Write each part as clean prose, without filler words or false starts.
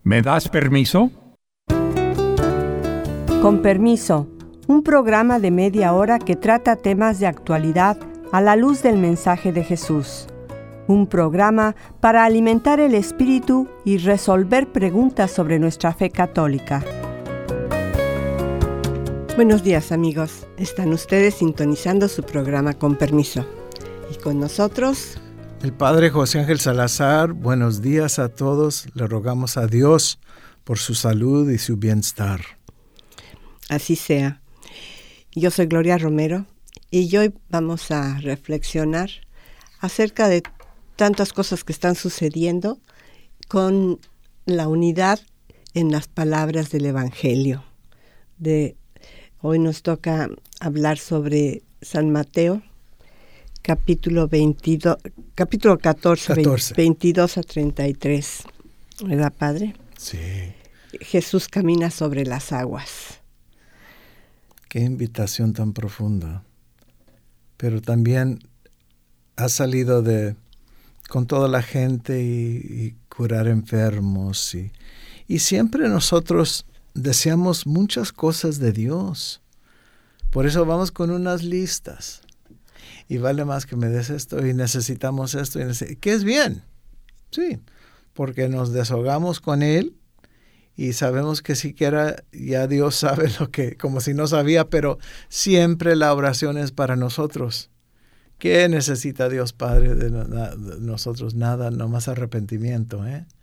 ¿Me das permiso? Con permiso, un programa de media hora que trata temas de actualidad a la luz del mensaje de Jesús. Un programa para alimentar el espíritu y resolver preguntas sobre nuestra fe católica. Buenos días, amigos. Están ustedes sintonizando su programa Con Permiso. Y con nosotros, el Padre José Ángel Salazar. Buenos días a todos. Le rogamos a Dios por su salud y su bienestar. Así sea. Yo soy Gloria Romero y hoy vamos a reflexionar acerca de tantas cosas que están sucediendo con la unidad en las palabras del Evangelio. Hoy nos toca hablar sobre San Mateo, capítulo 14. 22 a 33. ¿Verdad, Padre? Sí. Jesús camina sobre las aguas. Qué invitación tan profunda. Pero también ha salido con toda la gente y curar enfermos. Y siempre nosotros deseamos muchas cosas de Dios. Por eso vamos con unas listas. Y vale más que me des esto y necesitamos esto. Que es bien. Sí, porque nos desahogamos con Él y sabemos que siquiera ya Dios sabe como si no sabía, pero siempre la oración es para nosotros. ¿Qué necesita Dios Padre de nosotros? Nada, nomás arrepentimiento.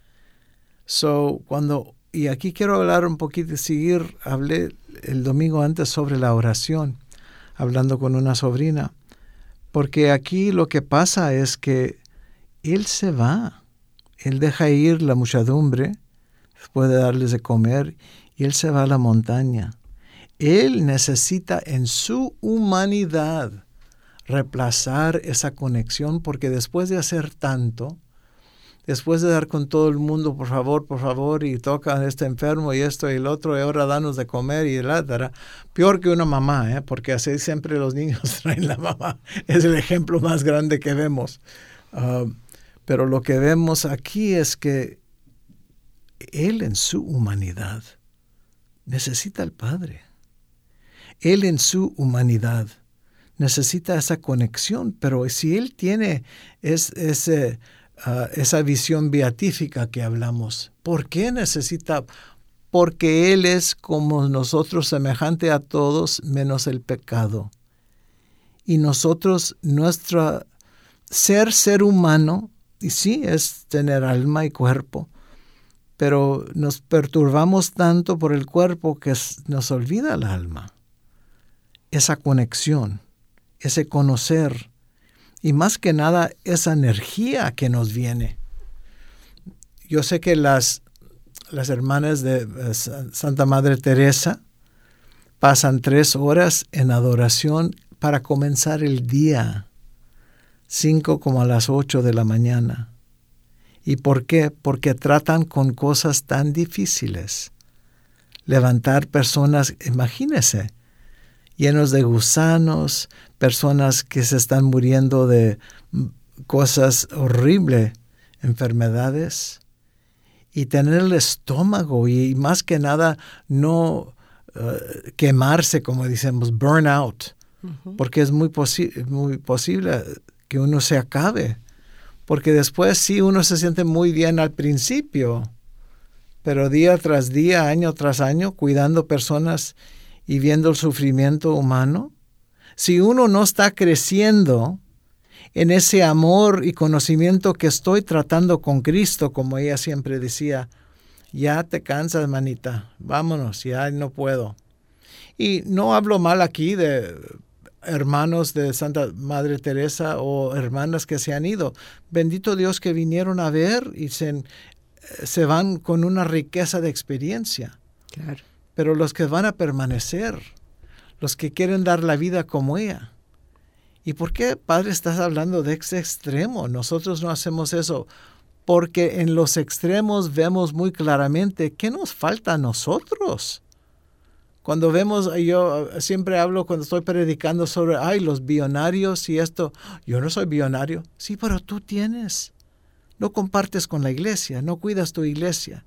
Y aquí quiero hablar un poquito, hablé el domingo antes sobre la oración, hablando con una sobrina, porque aquí lo que pasa es que Él se va, Él deja ir la muchedumbre, después de darles de comer, y Él se va a la montaña. Él necesita en su humanidad reemplazar esa conexión, porque después de hacer tanto, después de dar con todo el mundo, por favor, y toca a este enfermo y esto y el otro, y ahora danos de comer y etcétera. Peor que una mamá, porque así siempre los niños traen la mamá. Es el ejemplo más grande que vemos. Pero lo que vemos aquí es que Él en su humanidad necesita al Padre. Él en su humanidad necesita esa conexión, pero si Él tiene esa visión beatífica que hablamos. ¿Por qué necesita? Porque Él es como nosotros, semejante a todos, menos el pecado. Y nosotros, nuestro ser humano, y sí, es tener alma y cuerpo, pero nos perturbamos tanto por el cuerpo que nos olvida el alma. Esa conexión, ese conocer, y más que nada, esa energía que nos viene. Yo sé que las hermanas de Santa Madre Teresa pasan 3 horas en adoración para comenzar el día, 5 como a las 8 de la mañana. ¿Y por qué? Porque tratan con cosas tan difíciles. Levantar personas, imagínense, llenos de gusanos, personas que se están muriendo de cosas horribles, enfermedades, y tener el estómago y más que nada no quemarse, como decimos, burn out, porque es muy posible que uno se acabe, porque después sí uno se siente muy bien al principio, pero día tras día, año tras año, cuidando personas y viendo el sufrimiento humano, si uno no está creciendo en ese amor y conocimiento que estoy tratando con Cristo, como ella siempre decía, ya te cansas, manita, vámonos, ya no puedo. Y no hablo mal aquí de hermanos de Santa Madre Teresa o hermanas que se han ido. Bendito Dios que vinieron a ver y se van con una riqueza de experiencia. Claro. Pero los que van a permanecer, los que quieren dar la vida como ella. ¿Y por qué, Padre, estás hablando de ese extremo? Nosotros no hacemos eso. Porque en los extremos vemos muy claramente qué nos falta a nosotros. Cuando vemos, yo siempre hablo cuando estoy predicando sobre, los billonarios y esto. Yo no soy billonario. Sí, pero tú tienes. No compartes con la iglesia, no cuidas tu iglesia.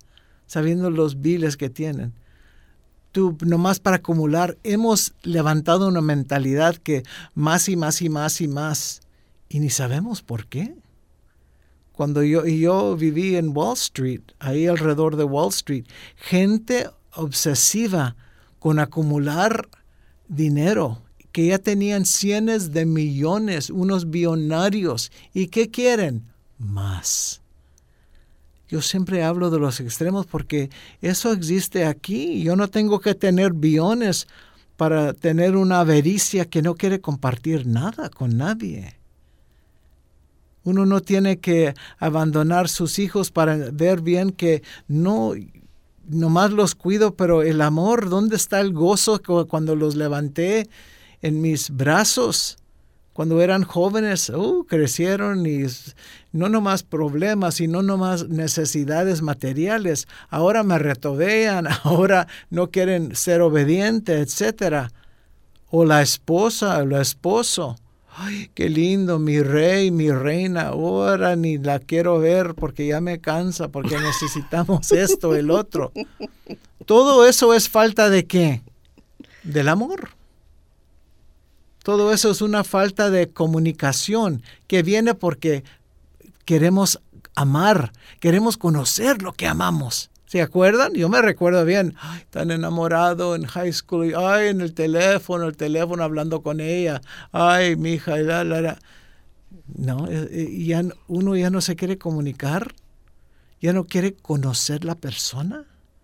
sabiendo los biles que tienen. Tú, nomás para acumular, hemos levantado una mentalidad que más y más y más y más, y ni sabemos por qué. Cuando yo viví en Wall Street, ahí alrededor de Wall Street, gente obsesiva con acumular dinero, que ya tenían cientos de millones, unos billonarios. ¿Y qué quieren? Más. Yo siempre hablo de los extremos porque eso existe aquí. Yo no tengo que tener billones para tener una avaricia que no quiere compartir nada con nadie. Uno no tiene que abandonar sus hijos para ver bien que no, nomás los cuido, pero el amor, ¿dónde está el gozo cuando los levanté en mis brazos? Cuando eran jóvenes, crecieron y no nomás problemas y no nomás necesidades materiales. Ahora me retovean, ahora no quieren ser obedientes, etc. O la esposa, o el esposo. Ay, qué lindo, mi rey, mi reina. Ahora ni la quiero ver porque ya me cansa, porque necesitamos esto, el otro. Todo eso es falta ¿de qué? Del amor. Todo eso es una falta de comunicación que viene porque queremos amar, queremos conocer lo que amamos. ¿Se acuerdan? Yo me recuerdo bien, tan enamorado en high school, en el teléfono hablando con ella, mi hija, No, uno ya no se quiere comunicar, ya no quiere conocer la persona.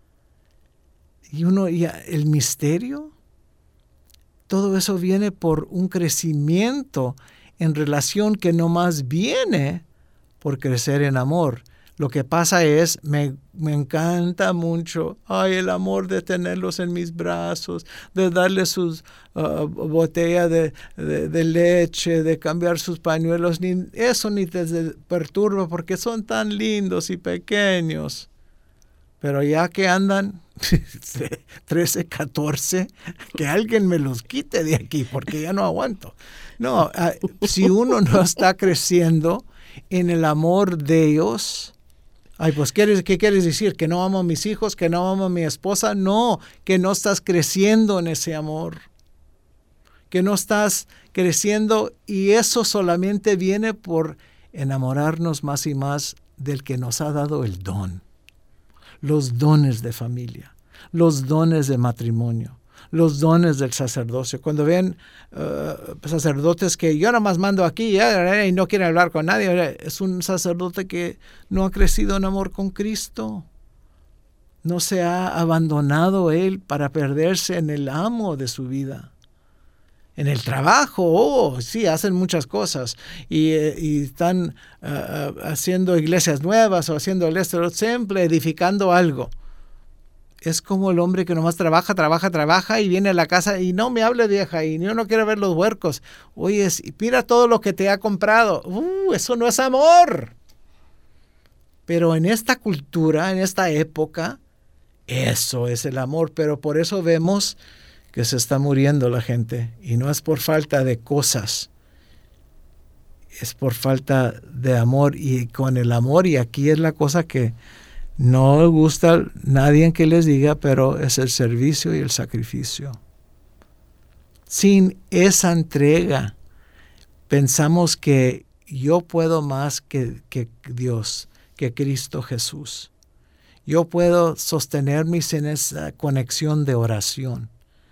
Y uno ya, el misterio. Todo eso viene por un crecimiento en relación que no más viene por crecer en amor. Lo que pasa es, me encanta mucho, el amor de tenerlos en mis brazos, de darles sus botellas de leche, de cambiar sus pañuelos. Eso ni te perturba porque son tan lindos y pequeños. Pero ya que andan 13, 14, que alguien me los quite de aquí porque ya no aguanto. No, si uno no está creciendo en el amor de Dios, pues ¿qué quieres decir? ¿Que no amo a mis hijos? ¿Que no amo a mi esposa? No, que no estás creciendo en ese amor. Que no estás creciendo y eso solamente viene por enamorarnos más y más del que nos ha dado el don. Los dones de familia, los dones de matrimonio, los dones del sacerdocio. Cuando ven sacerdotes que yo nomás mando aquí y no quieren hablar con nadie, es un sacerdote que no ha crecido en amor con Cristo. No se ha abandonado él para perderse en el amo de su vida. En el trabajo, sí, hacen muchas cosas y están haciendo iglesias nuevas o haciendo el siempre edificando algo. Es como el hombre que nomás trabaja y viene a la casa y no me hable vieja y yo no quiero ver los huercos. Oye, mira todo lo que te ha comprado. Eso no es amor. Pero en esta cultura, en esta época, eso es el amor. Pero por eso vemos que se está muriendo la gente. Y no es por falta de cosas. Es por falta de amor. Y con el amor, y aquí es la cosa que no gusta a nadie que les diga, pero es el servicio y el sacrificio. Sin esa entrega, pensamos que yo puedo más que Dios, que Cristo Jesús. Yo puedo sostenerme sin esa conexión de oración.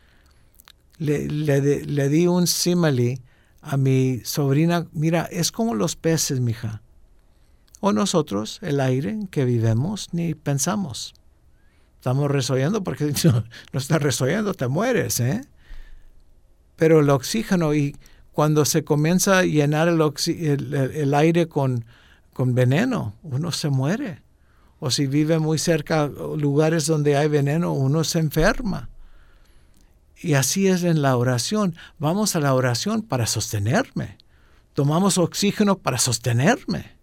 Le di un símile a mi sobrina. Mira, es como los peces, mija. O nosotros, el aire en que vivimos, ni pensamos. Estamos resollando porque no estás resollando, te mueres, ¿eh? Pero el oxígeno, y cuando se comienza a llenar el aire con veneno, uno se muere. O si vive muy cerca de lugares donde hay veneno, uno se enferma. Y así es en la oración. Vamos a la oración para sostenerme. Tomamos oxígeno para sostenerme.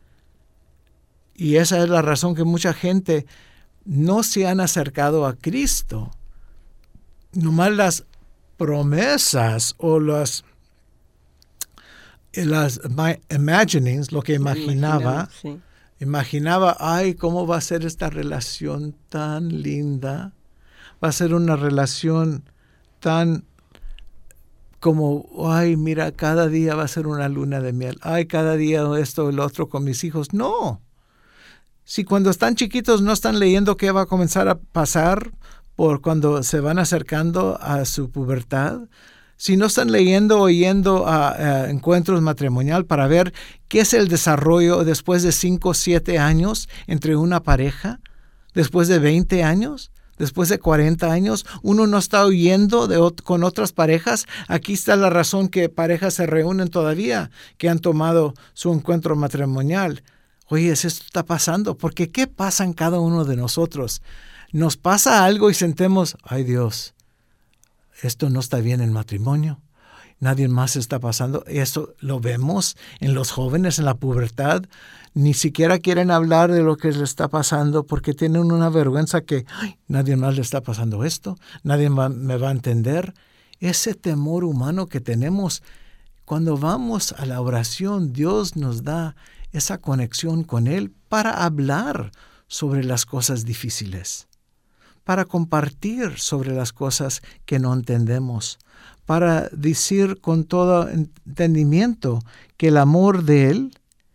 Y esa es la razón que mucha gente no se han acercado a Cristo. Nomás las promesas o las imaginings, lo que imaginaba, sí. Imaginaba, ay, ¿cómo va a ser esta relación tan linda? Va a ser una relación tan como, ay, mira, cada día va a ser una luna de miel. Ay, cada día esto o el otro con mis hijos. No. Si cuando están chiquitos no están leyendo qué va a comenzar a pasar por cuando se van acercando a su pubertad, si no están leyendo o yendo a encuentros matrimonial para ver qué es el desarrollo después de 5 o 7 años entre una pareja, después de 20 años, después de 40 años, uno no está oyendo con otras parejas. Aquí está la razón que parejas se reúnen todavía, que han tomado su encuentro matrimonial. Oye, esto está pasando, porque ¿qué pasa en cada uno de nosotros? Nos pasa algo y sentimos, ay Dios, esto no está bien en matrimonio. Nadie más está pasando. Eso lo vemos en los jóvenes en la pubertad. Ni siquiera quieren hablar de lo que les está pasando porque tienen una vergüenza que ay, nadie más le está pasando esto. Nadie me va a entender. Ese temor humano que tenemos, cuando vamos a la oración, Dios nos da esa conexión con Él para hablar sobre las cosas difíciles, para compartir sobre las cosas que no entendemos, para decir con todo entendimiento que el amor de Él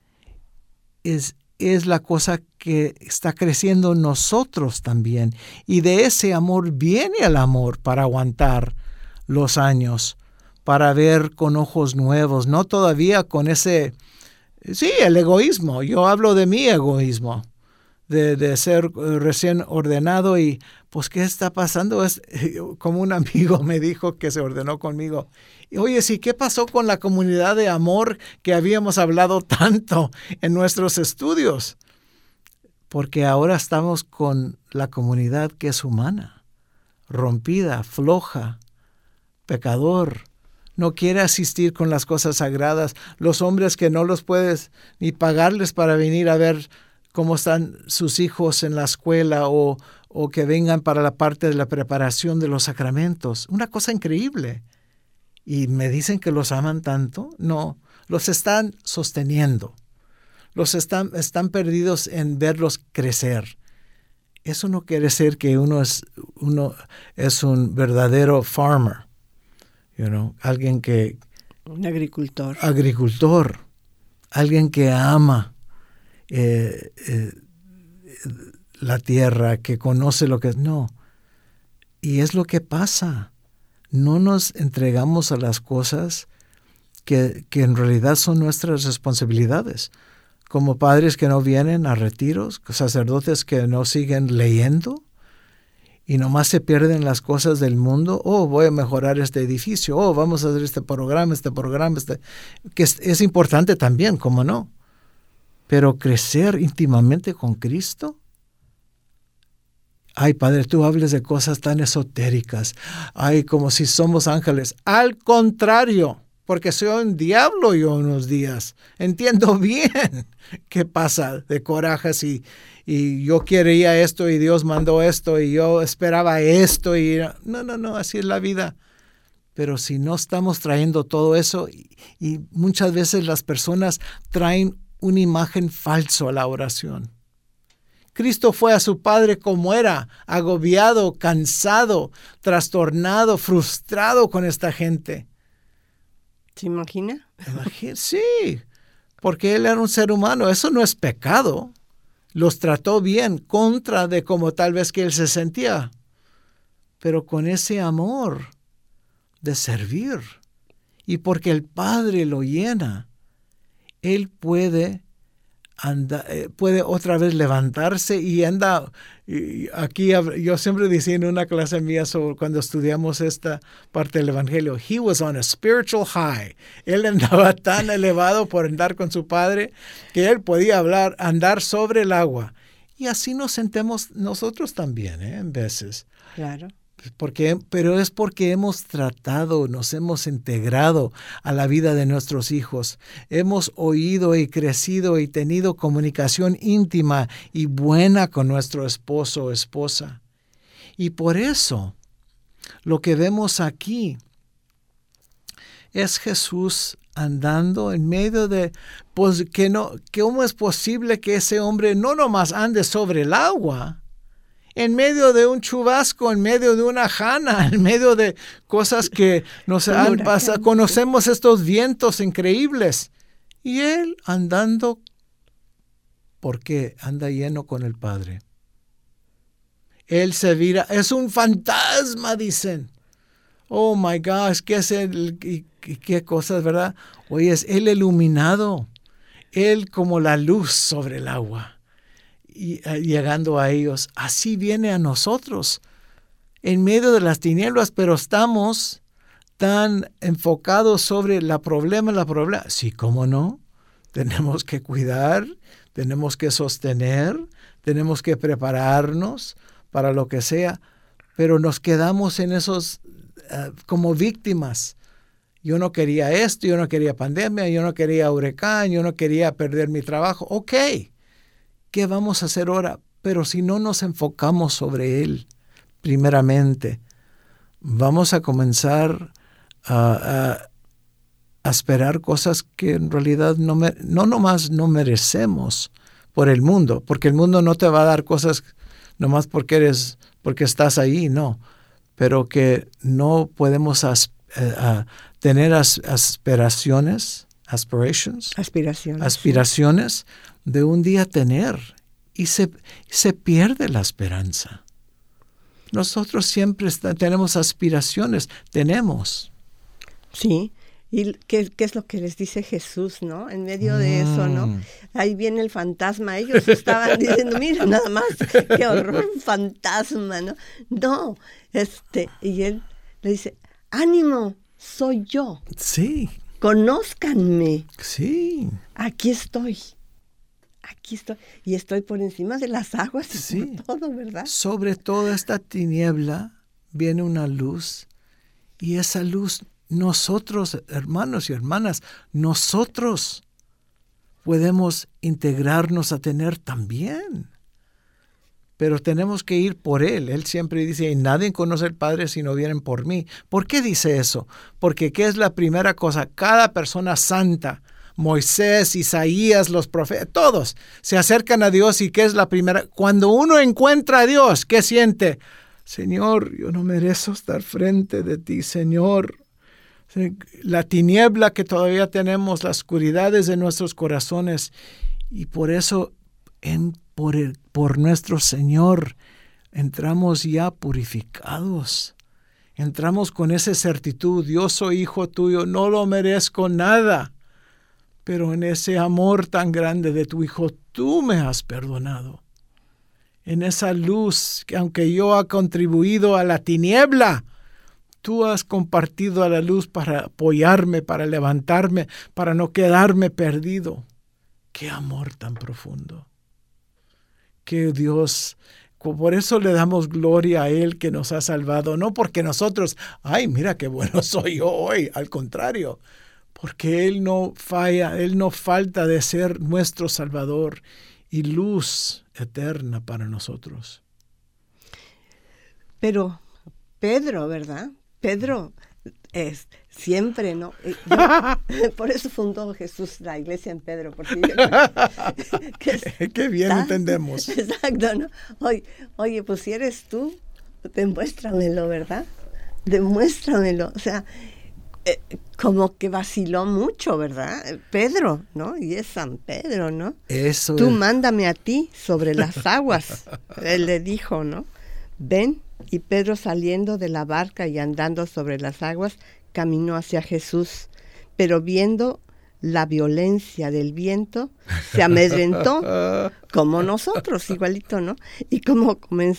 es la cosa que está creciendo en nosotros también. Y de ese amor viene el amor para aguantar los años, para ver con ojos nuevos, no todavía con ese, sí, el egoísmo. Yo hablo de mi egoísmo. De ser recién ordenado y pues ¿qué está pasando? Es como un amigo me dijo que se ordenó conmigo. Y, oye, sí, ¿qué pasó con la comunidad de amor que habíamos hablado tanto en nuestros estudios? Porque ahora estamos con la comunidad que es humana, rompida, floja, pecador. No quiere asistir con las cosas sagradas. Los hombres que no los puedes ni pagarles para venir a ver cómo están sus hijos en la escuela o que vengan para la parte de la preparación de los sacramentos. Una cosa increíble. Y me dicen que los aman tanto. No, los están sosteniendo. Están perdidos en verlos crecer. Eso no quiere decir que uno es un verdadero farmer. Alguien que... Un agricultor. Agricultor. Alguien que ama la tierra, que conoce lo que es. No. Y es lo que pasa. No nos entregamos a las cosas que en realidad son nuestras responsabilidades. Como padres que no vienen a retiros, sacerdotes que no siguen leyendo y nomás se pierden las cosas del mundo. Oh, voy a mejorar este edificio. Oh, vamos a hacer este programa, que es importante también, ¿cómo no? Pero crecer íntimamente con Cristo. Ay, Padre, tú hables de cosas tan esotéricas. Ay, como si somos ángeles. Al contrario, porque soy un diablo yo unos días. Entiendo bien qué pasa de corajes y yo quería esto y Dios mandó esto y yo esperaba esto. Y no, así es la vida. Pero si no estamos trayendo todo eso y muchas veces las personas traen una imagen falsa a la oración. Cristo fue a su Padre como era, agobiado, cansado, trastornado, frustrado con esta gente. ¿Se imagina? Sí, porque Él era un ser humano. Eso no es pecado. Los trató bien, contra de como tal vez que Él se sentía. Pero con ese amor de servir. Y porque el Padre lo llena, Él puede otra vez levantarse y anda. Y aquí yo siempre decía en una clase mía sobre cuando estudiamos esta parte del Evangelio, he was on a spiritual high. Él andaba tan elevado por andar con su Padre que él podía andar sobre el agua. Y así nos sentemos nosotros también, en veces. Claro. Pero es porque hemos tratado, nos hemos integrado a la vida de nuestros hijos. Hemos oído y crecido y tenido comunicación íntima y buena con nuestro esposo o esposa. Y por eso, lo que vemos aquí es Jesús andando en medio de, pues que no, ¿cómo es posible que ese hombre no nomás ande sobre el agua? En medio de un chubasco, en medio de una jana, en medio de cosas que nos han pasado, conocemos estos vientos increíbles. Y él andando, porque anda lleno con el Padre. Él se vira, es un fantasma, dicen. Oh my gosh, ¿qué es qué cosas, verdad? Oye, es el iluminado, él como la luz sobre el agua, y llegando a ellos. Así viene a nosotros, en medio de las tinieblas, pero estamos tan enfocados sobre la problema. Sí, ¿cómo no? Tenemos que cuidar, tenemos que sostener, tenemos que prepararnos para lo que sea, pero nos quedamos en esos como víctimas. Yo no quería esto, yo no quería pandemia, yo no quería huracán, yo no quería perder mi trabajo. Ok, ¿qué vamos a hacer ahora? Pero si no nos enfocamos sobre él, primeramente, vamos a comenzar a esperar cosas que en realidad no nomás no merecemos por el mundo, porque el mundo no te va a dar cosas nomás porque estás ahí, no. Pero que no podemos tener aspiraciones de un día tener, y se pierde la esperanza. Nosotros siempre tenemos aspiraciones, tenemos. Sí, y ¿qué es lo que les dice Jesús, no? En medio de eso, ¿no? Ahí viene el fantasma. Ellos estaban diciendo, mira, nada más, qué horror, un fantasma, ¿no? No, y él le dice, ánimo, soy yo. Sí. Conózcanme. Sí. Aquí estoy. Y estoy por encima de las aguas y sí. por todo, ¿verdad? Sobre toda esta tiniebla viene una luz, y esa luz, nosotros, hermanos y hermanas, nosotros podemos integrarnos a tener también. Pero tenemos que ir por Él. Él siempre dice, y nadie conoce al Padre si no vienen por mí. ¿Por qué dice eso? Porque ¿qué es la primera cosa? Cada persona santa, Moisés, Isaías, los profetas, todos se acercan a Dios. ¿Y qué es la primera? Cuando uno encuentra a Dios, ¿qué siente? Señor, yo no merezco estar frente de ti, Señor. La tiniebla que todavía tenemos, las oscuridades de nuestros corazones. Y por eso, por nuestro Señor, entramos ya purificados. Entramos con esa certitud, yo soy hijo tuyo, no lo merezco nada. Pero en ese amor tan grande de tu Hijo, tú me has perdonado. En esa luz, que aunque yo he contribuido a la tiniebla, tú has compartido a la luz para apoyarme, para levantarme, para no quedarme perdido. ¡Qué amor tan profundo! ¡Qué Dios! Por eso le damos gloria a Él que nos ha salvado. No porque nosotros, ¡ay, mira qué bueno soy yo hoy! Al contrario, porque Él no falla, Él no falta de ser nuestro Salvador y luz eterna para nosotros. Pero Pedro, ¿verdad? Pedro es siempre, ¿no? Por eso fundó Jesús la iglesia en Pedro. Porque qué bien entendemos. Exacto, ¿no? Oye, pues si eres tú, demuéstramelo, ¿verdad? Demuéstramelo. O sea, como que vaciló mucho, ¿verdad? Pedro, ¿no? Y es San Pedro, ¿no? Eso Tú mándame a ti sobre las aguas. Él le dijo, ¿no? Ven. Y Pedro, saliendo de la barca y andando sobre las aguas, caminó hacia Jesús, pero viendo la violencia del viento, se amedrentó, como nosotros, igualito, ¿no? Y como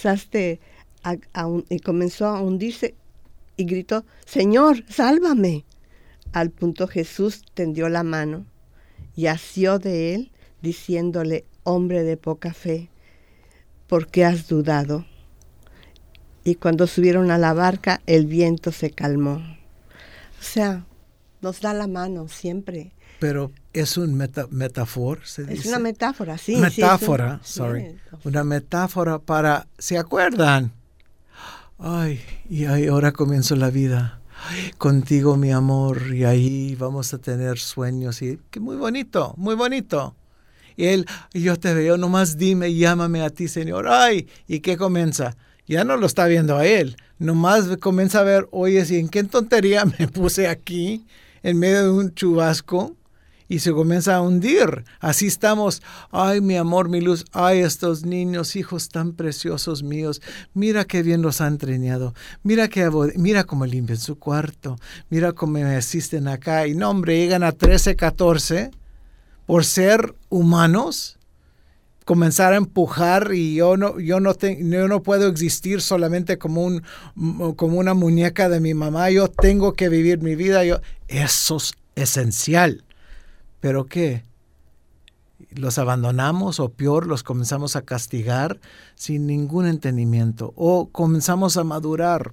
y comenzó a hundirse y gritó, Señor, sálvame. Al punto Jesús tendió la mano y asió de él, diciéndole, hombre de poca fe, ¿por qué has dudado? Y cuando subieron a la barca, el viento se calmó. O sea, nos da la mano siempre. Pero es un metáfora, se dice. Es una metáfora, sí. Metáfora, sí, una metáfora para, ¿se acuerdan? Ay, y ahora comienzo la vida. "Ay, contigo, mi amor, y ahí vamos a tener sueños", y que muy bonito, muy bonito. Y él, yo te veo, nomás dime, llámame a ti, Señor. Ay, ¿y qué comienza? Ya no lo está viendo a él, nomás comienza a ver, oye, ¿y en qué tontería me puse aquí, en medio de un chubasco? Y se comienza a hundir. Así estamos. Ay, mi amor, mi luz. Ay, estos niños, hijos tan preciosos míos. Mira qué bien los han entrenado. Mira cómo limpian su cuarto. Mira cómo me asisten acá. Y no, hombre, llegan a 13, 14 por ser humanos. Comenzar a empujar y yo no puedo existir solamente como una muñeca de mi mamá. Yo tengo que vivir mi vida. Eso es esencial. ¿Pero qué? ¿Los abandonamos o peor, los comenzamos a castigar sin ningún entendimiento? ¿O comenzamos a madurar?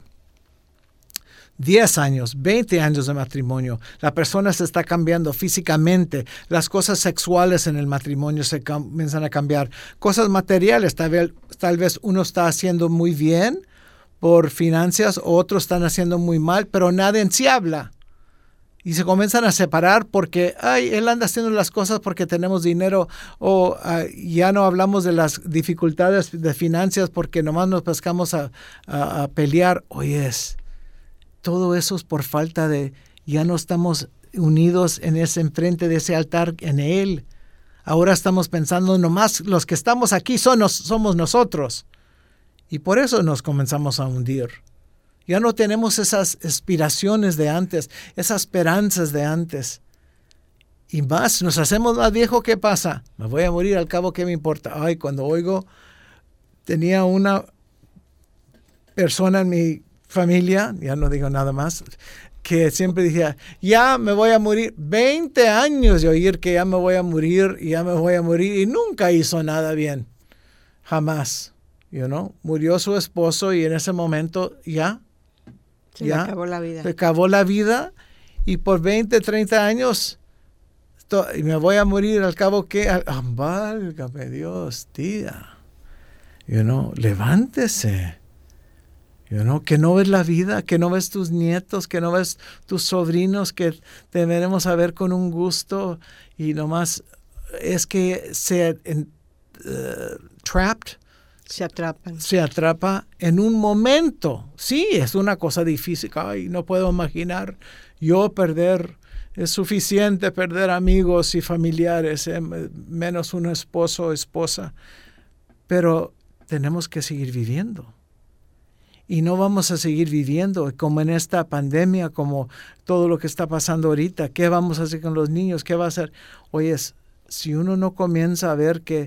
10 años, 20 años de matrimonio, la persona se está cambiando físicamente, las cosas sexuales en el matrimonio se comienzan a cambiar, cosas materiales, tal vez uno está haciendo muy bien por finanzas, otros están haciendo muy mal, pero nadie en sí habla. Y se comienzan a separar porque, él anda haciendo las cosas porque tenemos dinero, o ya no hablamos de las dificultades de finanzas porque nomás nos pescamos a pelear. Oyes, todo eso es por falta ya no estamos unidos enfrente de ese altar en él. Ahora estamos pensando nomás los que estamos aquí somos nosotros. Y por eso nos comenzamos a hundir. Ya no tenemos esas aspiraciones de antes, esas esperanzas de antes. Y más, nos hacemos más viejos, ¿qué pasa? Me voy a morir, al cabo, ¿qué me importa? Cuando oigo, tenía una persona en mi familia, ya no digo nada más, que siempre decía, ya me voy a morir. 20 años de oír que ya me voy a morir, y nunca hizo nada bien. Jamás. Murió su esposo y en ese momento se le acabó la vida. Se acabó la vida y por 20, 30 años me voy a morir, al cabo que, válgame Dios, tía. Levántese. Que no ves la vida, que no ves tus nietos, que no ves tus sobrinos, que te veremos a ver con un gusto y nomás es que trapped. Se atrapa en un momento. Sí, es una cosa difícil. No puedo imaginar es suficiente perder amigos y familiares, menos un esposo o esposa. Pero tenemos que seguir viviendo. Y no vamos a seguir viviendo como en esta pandemia, como todo lo que está pasando ahorita. ¿Qué vamos a hacer con los niños? ¿Qué va a hacer? Oye, si uno no comienza a ver que,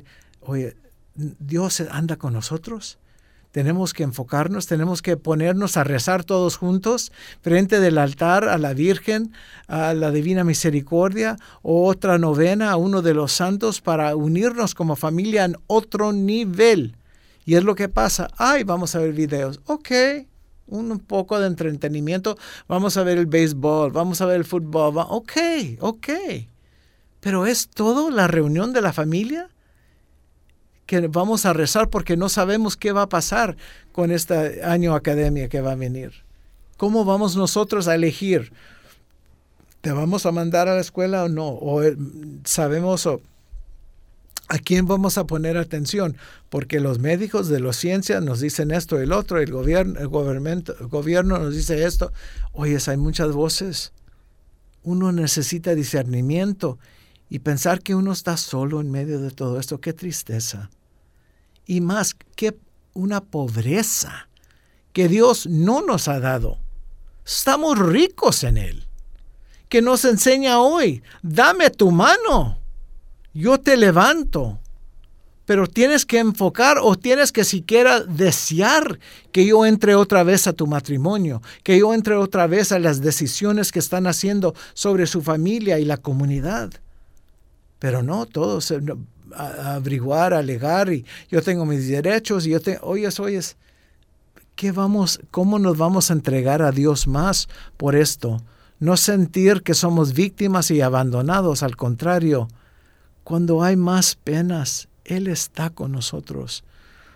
Dios anda con nosotros, tenemos que enfocarnos, tenemos que ponernos a rezar todos juntos frente del altar a la Virgen, a la Divina Misericordia, o otra novena a uno de los santos para unirnos como familia en otro nivel. Y es lo que pasa. Vamos a ver videos. Ok, un poco de entretenimiento. Vamos a ver el béisbol, vamos a ver el fútbol. Ok. Pero ¿es todo la reunión de la familia? Que vamos a rezar porque no sabemos qué va a pasar con este año academia que va a venir. ¿Cómo vamos nosotros a elegir? ¿Te vamos a mandar a la escuela o no? ¿O sabemos a quién vamos a poner atención? Porque los médicos de la ciencia nos dicen esto y el otro, el gobierno nos dice esto. Oye, hay muchas voces. Uno necesita discernimiento y pensar que uno está solo en medio de todo esto. ¡Qué tristeza! Y más, que una pobreza que Dios no nos ha dado. Estamos ricos en Él. Que nos enseña hoy, dame tu mano, yo te levanto. Pero tienes que enfocar o tienes que siquiera desear que yo entre otra vez a tu matrimonio, que yo entre otra vez a las decisiones que están haciendo sobre su familia y la comunidad. Pero no, todos averiguar, alegar, y yo tengo mis derechos, y oyes, ¿cómo nos vamos a entregar a Dios más por esto? No sentir que somos víctimas y abandonados, al contrario, cuando hay más penas, Él está con nosotros.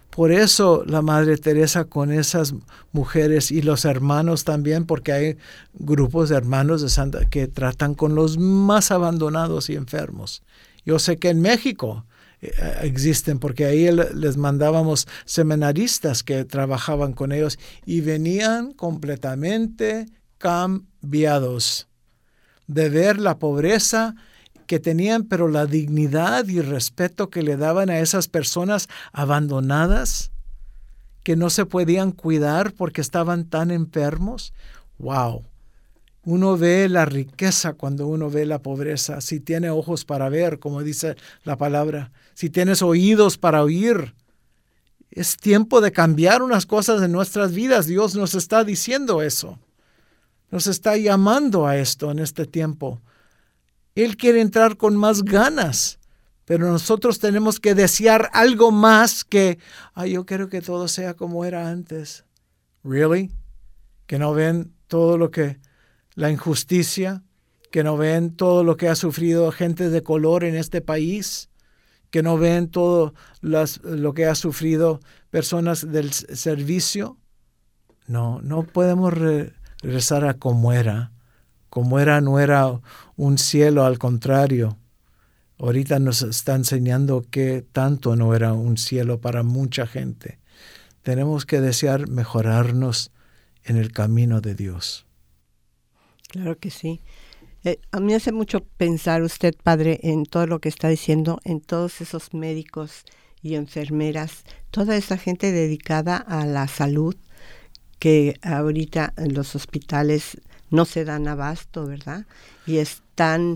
Por eso la Madre Teresa con esas mujeres y los hermanos también, porque hay grupos de hermanos de Santa que tratan con los más abandonados y enfermos. Yo sé que en México existen, porque ahí les mandábamos seminaristas que trabajaban con ellos y venían completamente cambiados de ver la pobreza que tenían, pero la dignidad y respeto que le daban a esas personas abandonadas, que no se podían cuidar porque estaban tan enfermos. ¡Wow! Uno ve la riqueza cuando uno ve la pobreza. Si tiene ojos para ver, como dice la palabra, si tienes oídos para oír, es tiempo de cambiar unas cosas en nuestras vidas. Dios nos está diciendo eso. Nos está llamando a esto en este tiempo. Él quiere entrar con más ganas, pero nosotros tenemos que desear algo más que, yo quiero que todo sea como era antes. ¿Really? Que no ven todo lo que, la injusticia, que no ven todo lo que ha sufrido gente de color en este país, que no ven todo lo que ha sufrido personas del servicio. No podemos regresar a como era. Como era, no era un cielo, al contrario. Ahorita nos está enseñando que tanto no era un cielo para mucha gente. Tenemos que desear mejorarnos en el camino de Dios. Claro que sí. A mí me hace mucho pensar usted, Padre, en todo lo que está diciendo, en todos esos médicos y enfermeras, toda esa gente dedicada a la salud, que ahorita en los hospitales no se dan abasto, ¿verdad? Y están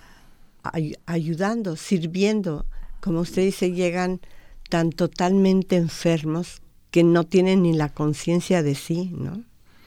ayudando, sirviendo. Como usted dice, llegan tan totalmente enfermos que no tienen ni la conciencia de sí, ¿no?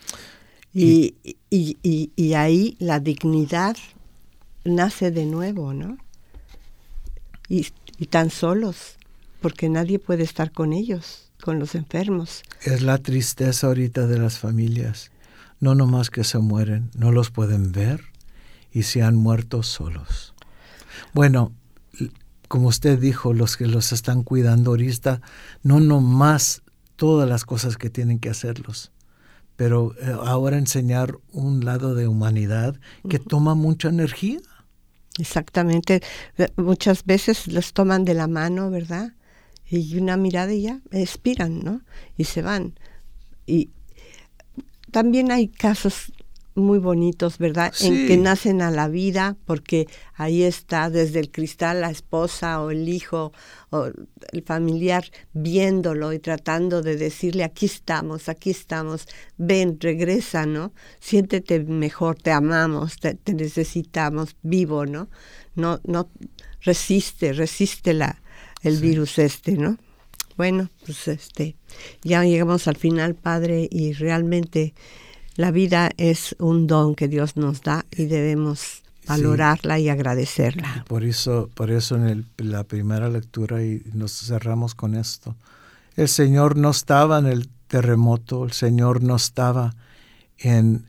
Y ahí la dignidad nace de nuevo, ¿no? Y tan solos, porque nadie puede estar con ellos, con los enfermos. Es la tristeza ahorita de las familias. No nomás que se mueren, no los pueden ver y se han muerto solos. Bueno, como usted dijo, los que los están cuidando ahorita, no nomás todas las cosas que tienen que hacerlos, pero ahora enseñar un lado de humanidad que toma mucha energía. Exactamente. Muchas veces los toman de la mano, ¿verdad? Y una mirada y ya expiran, ¿no? Y se van. Y también hay casos muy bonitos, ¿verdad? Sí. En que nacen a la vida, porque ahí está desde el cristal la esposa o el hijo o el familiar viéndolo y tratando de decirle, aquí estamos, ven, regresa, ¿no? Siéntete mejor, te amamos, te necesitamos vivo, ¿no? No resiste el virus ¿no? Bueno, pues ya llegamos al final, Padre, y realmente la vida es un don que Dios nos da y debemos valorarla y agradecerla. Por eso en la primera lectura, y nos cerramos con esto, el Señor no estaba en el terremoto, el Señor no estaba en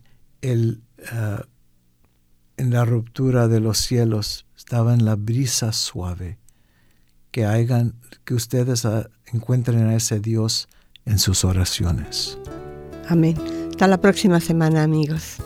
la ruptura de los cielos, estaba en la brisa suave. Que ustedes encuentren a ese Dios en sus oraciones. Amén. Hasta la próxima semana, amigos.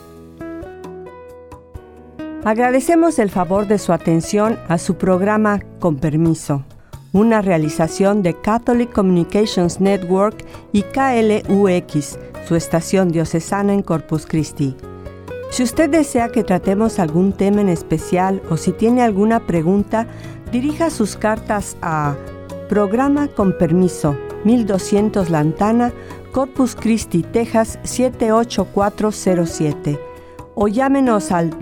Agradecemos el favor de su atención a su programa Con Permiso, una realización de Catholic Communications Network y KLUX, su estación diocesana en Corpus Christi. Si usted desea que tratemos algún tema en especial o si tiene alguna pregunta, dirija sus cartas a Programa Con Permiso, 1200 Lantana, Corpus Christi, Texas 78407 o llámenos al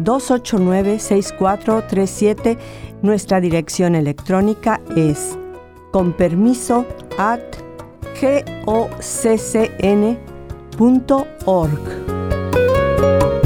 289-6437. Nuestra dirección electrónica es conpermiso@goccn.org.